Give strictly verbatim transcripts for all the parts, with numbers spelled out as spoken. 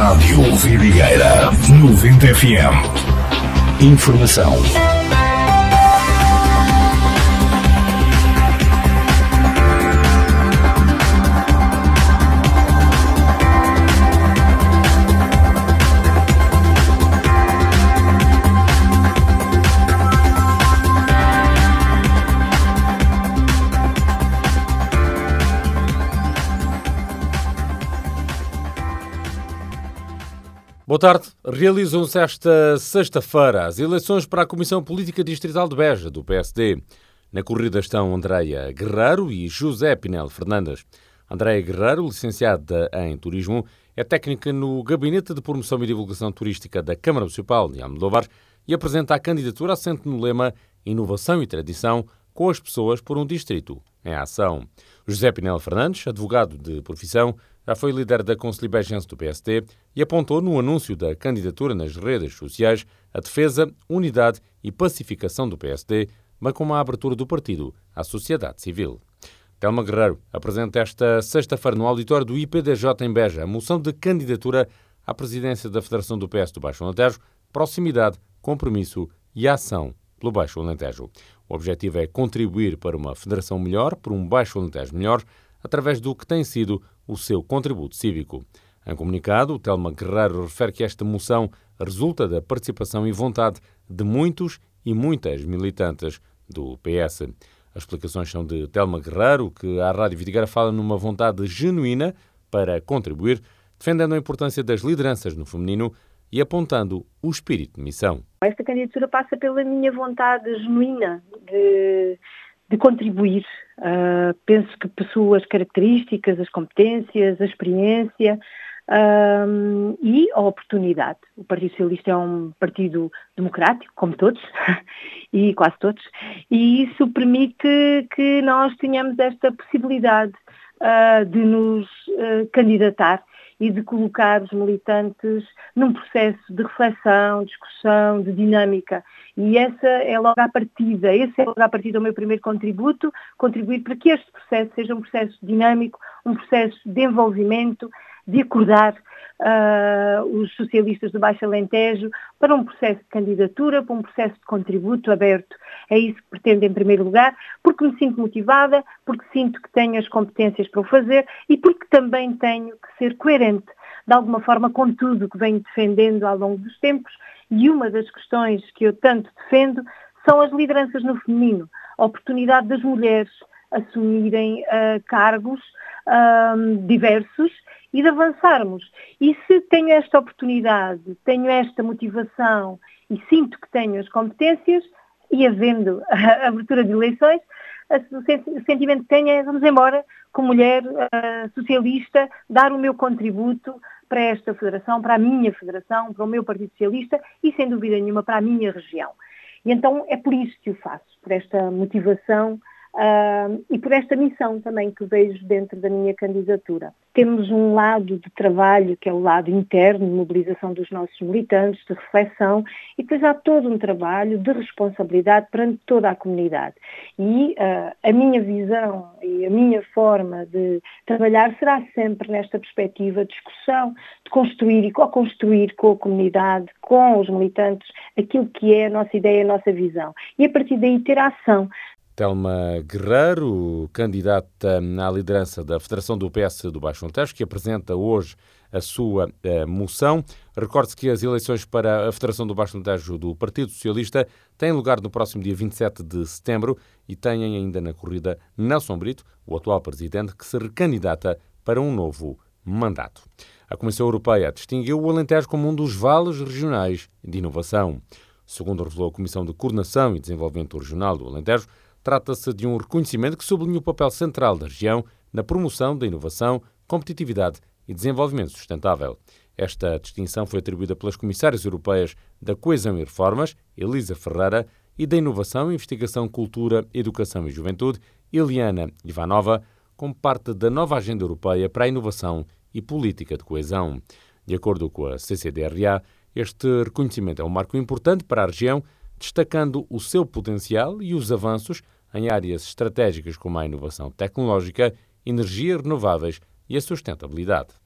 Rádio Vidigueira noventa F M. Informação. Boa tarde. Realizam-se esta sexta-feira as eleições para a Comissão Política Distrital de Beja, do P S D. Na corrida estão Andreia Guerreiro e José Pinel Fernandes. Andreia Guerreiro, licenciada em Turismo, é técnica no Gabinete de Promoção e Divulgação Turística da Câmara Municipal de Almodóvar e apresenta a candidatura assente no lema Inovação e Tradição com as pessoas por um distrito em ação. José Pinel Fernandes, advogado de profissão, já foi líder da Conselho Bejense do P S D e apontou no anúncio da candidatura nas redes sociais a defesa, unidade e pacificação do P S D, bem como a abertura do partido à sociedade civil. Telma Guerreiro apresenta esta sexta-feira no auditório do I P D J em Beja a moção de candidatura à presidência da Federação do P S do Baixo Alentejo, proximidade, compromisso e ação pelo Baixo Alentejo. O objetivo é contribuir para uma federação melhor, por um Baixo Alentejo melhor, através do que tem sido o seu contributo cívico. Em comunicado, Telma Guerreiro refere que esta moção resulta da participação e vontade de muitos e muitas militantes do P S. As explicações são de Telma Guerreiro, que à Rádio Vidigueira fala numa vontade genuína para contribuir, defendendo a importância das lideranças no feminino e apontando o espírito de missão. Esta candidatura passa pela minha vontade genuína de, de contribuir. Uh, penso que possuo as características, as competências, a experiência um, e a oportunidade. O Partido Socialista é um partido democrático, como todos, e quase todos, e isso permite que nós tenhamos esta possibilidade uh, de nos uh, candidatar e de colocar os militantes num processo de reflexão, discussão, de dinâmica. E essa é logo a partida, esse é logo a partida o meu primeiro contributo, contribuir para que este processo seja um processo dinâmico, um processo de envolvimento, de acordar uh, os socialistas do Baixo Alentejo para um processo de candidatura, para um processo de contributo aberto. É isso que pretendo em primeiro lugar, porque me sinto motivada, porque sinto que tenho as competências para o fazer e porque também tenho que ser coerente, de alguma forma, com tudo que venho defendendo ao longo dos tempos. E uma das questões que eu tanto defendo são as lideranças no feminino, a oportunidade das mulheres assumirem uh, cargos uh, diversos e de avançarmos. E se tenho esta oportunidade, tenho esta motivação e sinto que tenho as competências, e havendo a abertura de eleições, o sentimento que tenho é vamos embora, como mulher uh, socialista, dar o meu contributo para esta federação, para a minha federação, para o meu Partido Socialista e, sem dúvida nenhuma, para a minha região. E então é por isso que o faço, por esta motivação uh, e por esta missão também que vejo dentro da minha candidatura. Temos um lado de trabalho, que é o lado interno, de mobilização dos nossos militantes, de reflexão, e depois há todo um trabalho de responsabilidade perante toda a comunidade. E uh, a minha visão e a minha forma de trabalhar será sempre nesta perspectiva de discussão, de construir e co-construir com a comunidade, com os militantes, aquilo que é a nossa ideia, a nossa visão. E a partir daí ter ação. Telma Guerreiro, candidata à liderança da Federação do P S do Baixo Alentejo, que apresenta hoje a sua uh, moção. Recorde-se que as eleições para a Federação do Baixo Alentejo do Partido Socialista têm lugar no próximo dia vinte e sete de setembro e têm ainda na corrida Nelson Brito, o atual presidente, que se recandidata para um novo mandato. A Comissão Europeia distinguiu o Alentejo como um dos vales regionais de inovação. Segundo revelou a Comissão de Coordenação e Desenvolvimento Regional do Alentejo, trata-se de um reconhecimento que sublinha o papel central da região na promoção da inovação, competitividade e desenvolvimento sustentável. Esta distinção foi atribuída pelas comissárias europeias da Coesão e Reformas, Elisa Ferreira, e da Inovação, Investigação, Cultura, Educação e Juventude, Eliana Ivanova, como parte da nova Agenda Europeia para a Inovação e Política de Coesão. De acordo com a C C D R A, este reconhecimento é um marco importante para a região, destacando o seu potencial e os avanços em áreas estratégicas como a inovação tecnológica, energias renováveis e a sustentabilidade.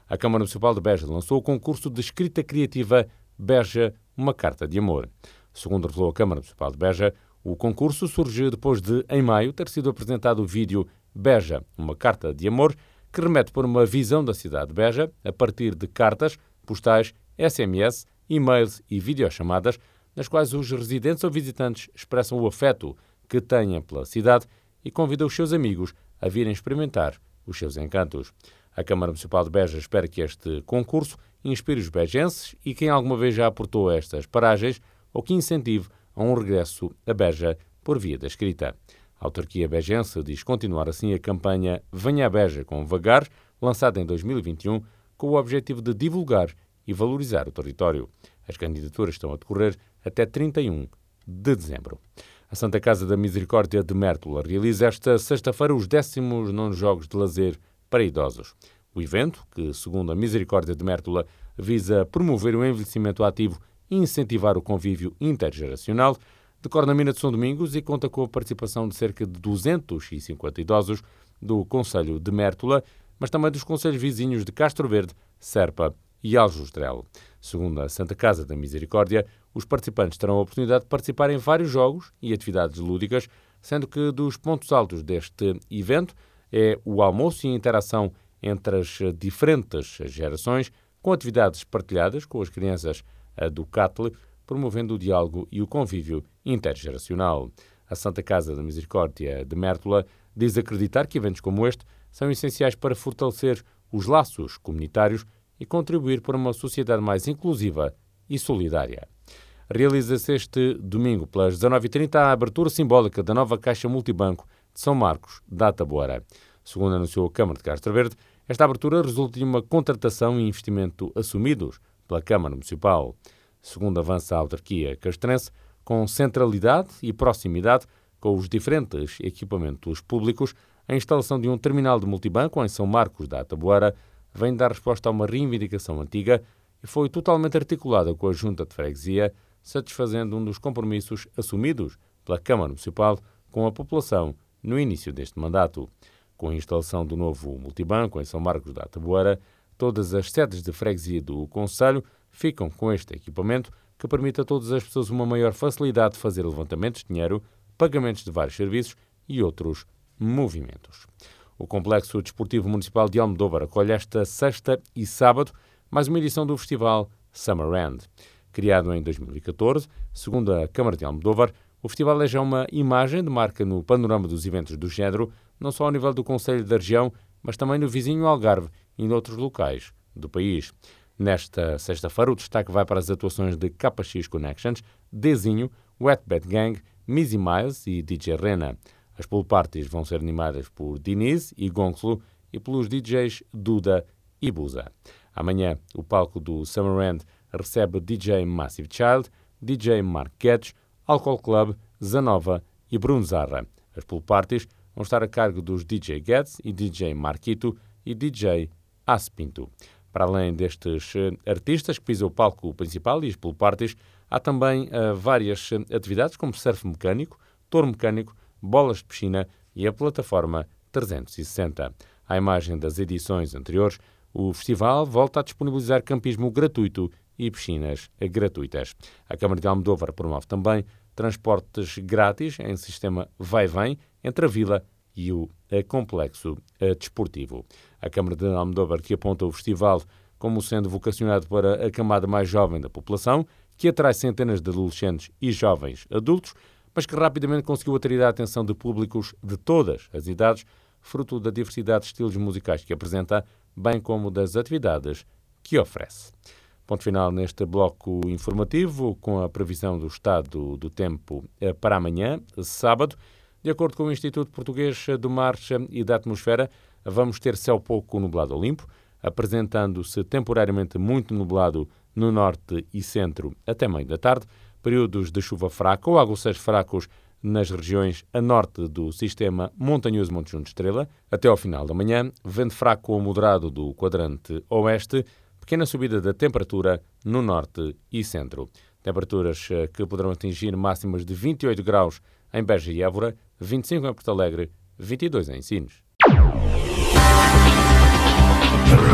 A Câmara Municipal de Beja lançou o concurso de escrita criativa Beja, uma carta de amor. Segundo revelou a Câmara Municipal de Beja, o concurso surgiu depois de, em maio, ter sido apresentado o vídeo Beja, uma carta de amor, que remete por uma visão da cidade de Beja a partir de cartas, postais, S M S, e-mails e videochamadas, nas quais os residentes ou visitantes expressam o afeto que têm pela cidade e convidam os seus amigos a virem experimentar os seus encantos. A Câmara Municipal de Beja espera que este concurso inspire os bejenses e quem alguma vez já aportou estas paragens ou que incentive a um regresso a Beja por via da escrita. A autarquia bejense diz continuar assim a campanha Venha a Beja com Vagar, lançada em dois mil e vinte e um, com o objetivo de divulgar e valorizar o território. As candidaturas estão a decorrer até trinta e um de dezembro. A Santa Casa da Misericórdia de Mértola realiza esta sexta-feira os décimos nonos Jogos de Lazer para Idosos. O evento, que, segundo a Misericórdia de Mértola, visa promover o envelhecimento ativo e incentivar o convívio intergeracional, decorre na Mina de São Domingos e conta com a participação de cerca de duzentos e cinquenta idosos do Concelho de Mértola, mas também dos concelhos vizinhos de Castro Verde, Serpa e Aljustrel. Segundo a Santa Casa da Misericórdia, os participantes terão a oportunidade de participar em vários jogos e atividades lúdicas, sendo que dos pontos altos deste evento é o almoço e a interação entre as diferentes gerações, com atividades partilhadas com as crianças do C A T L, promovendo o diálogo e o convívio intergeracional. A Santa Casa da Misericórdia de Mértola diz acreditar que eventos como este são essenciais para fortalecer os laços comunitários e contribuir para uma sociedade mais inclusiva e solidária. Realiza-se este domingo, pelas dezanove e trinta, a abertura simbólica da nova Caixa Multibanco de São Marcos da Taboara. Segundo anunciou a Câmara de Castro Verde, esta abertura resulta de uma contratação e investimento assumidos pela Câmara Municipal. Segundo avança a autarquia castrense, com centralidade e proximidade com os diferentes equipamentos públicos, a instalação de um terminal de multibanco em São Marcos da Taboara vem dar resposta a uma reivindicação antiga e foi totalmente articulada com a Junta de Freguesia, satisfazendo um dos compromissos assumidos pela Câmara Municipal com a população no início deste mandato. Com a instalação do novo multibanco em São Marcos da Taboara, todas as sedes de freguesia do concelho ficam com este equipamento que permite a todas as pessoas uma maior facilidade de fazer levantamentos de dinheiro, pagamentos de vários serviços e outros movimentos. O Complexo Desportivo Municipal de Almodóvar acolhe esta sexta e sábado mais uma edição do festival Summerland. Criado em dois mil e catorze, segundo a Câmara de Almodóvar, o festival é já uma imagem de marca no panorama dos eventos do género, não só ao nível do Concelho da região, mas também no vizinho Algarve e em outros locais do país. Nesta sexta-feira, o destaque vai para as atuações de K X Connections, Dezinho, Wetbed Gang, Mizzy Miles e D J Rena. As pool parties vão ser animadas por Diniz e Gonçalo e pelos D Js Duda e Buza. Amanhã, o palco do Summerland recebe D J Massive Child, D J Mark Guedes, Alcohol Club, Zanova e Bruno Zarra. As pool parties vão estar a cargo dos D J Guedes e D J Marquito e D J Aspinto. Para além destes artistas que pisam o palco principal e as pool parties, há também uh, várias atividades como surf mecânico, touro mecânico, bolas de piscina e a plataforma trezentos e sessenta. À imagem das edições anteriores, o festival volta a disponibilizar campismo gratuito e piscinas gratuitas. A Câmara de Almodóvar promove também transportes grátis em sistema vai-vem entre a vila e o complexo desportivo. A Câmara de Almodóvar que aponta o festival como sendo vocacionado para a camada mais jovem da população, que atrai centenas de adolescentes e jovens adultos, mas que rapidamente conseguiu atrair a atenção de públicos de todas as idades, fruto da diversidade de estilos musicais que apresenta, bem como das atividades que oferece. Ponto final neste bloco informativo, com a previsão do estado do tempo para amanhã, sábado. De acordo com o Instituto Português do Mar e da Atmosfera, vamos ter céu pouco nublado ou limpo, apresentando-se temporariamente muito nublado no norte e centro até meio da tarde, períodos de chuva fraca ou aguaceiros fracos nas regiões a norte do sistema montanhoso Monte Junto Estrela, até ao final da manhã, vento fraco ou moderado do quadrante oeste, pequena subida da temperatura no norte e centro. Temperaturas que poderão atingir máximas de vinte e oito graus em Beja e Évora, vinte e cinco em Porto Alegre, vinte e dois em Sines.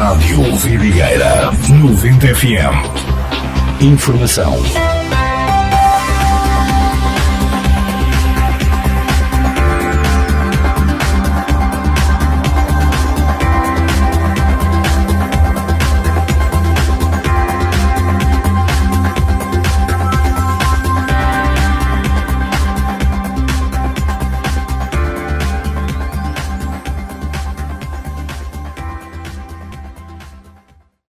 Rádio Vidigueira noventa F M. Informação